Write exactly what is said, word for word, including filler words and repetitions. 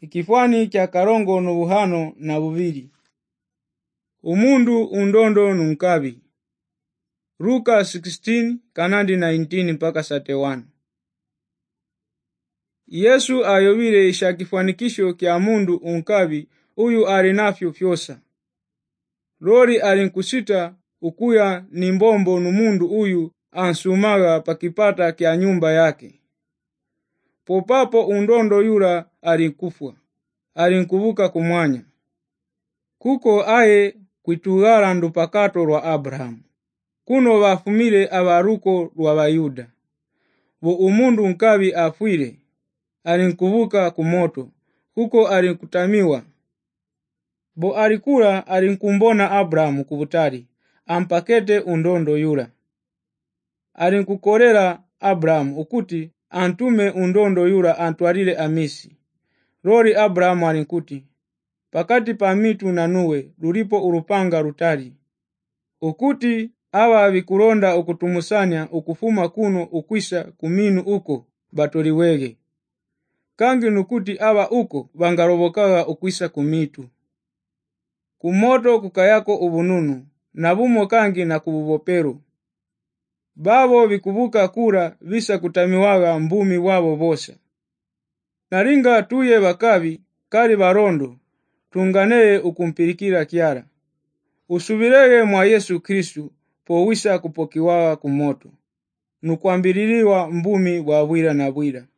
ikifwani kya karongo n'ubuhano na bubiri. Umundu undondo nunkabi. Luka sixteen kanandi nineteen mpaka thirty one. Yesu ayobile isha kifanikisho kya mundu unkabi uyu alinafyo fyosa. Lori alinkusita ukuya ni mbombo numundu uyu ansumaga pakipata kya nyumba yake. Popapo undondo yura alinkufwa, alinkubuka kumwanya. Kuko aye kwitugala ndupakato lwa Abrahamu. Kuno bafumile abaruko lwa Bayuda. Bo umundu nkabi afwile, alinkubuka kumoto, kuko alinkutamiwa. Bo alikula alinkumbona Abrahamu kubutari, ampakete undondo yura. Alinkukorera Abrahamu ukuti antume undondo yura antwalile amisi. Lori Abrahamu alinkuti, pakati pa mitu na nuwe lulipo urupanga rutari. Ukuti awa vikulonda ukutumusanya ukufuma kuno ukwisa kuminu uko batoliwege. Kangi nukuti awa uko bangarobokaga ukwisa kumitu. Kumoto kukayako ubununu, nabumo kangi na kububopero. Babo vikubuka kura visa kutamiwaga mbumi wabo bosa. Naringa tuye bakabi kali barondo, tunganeye ukumpirikira kiara. Usubirege mwa Yesu Kristu po wisa kupokiwaga kumoto. Nukwambililiwa mbumi wa bwira na bwira.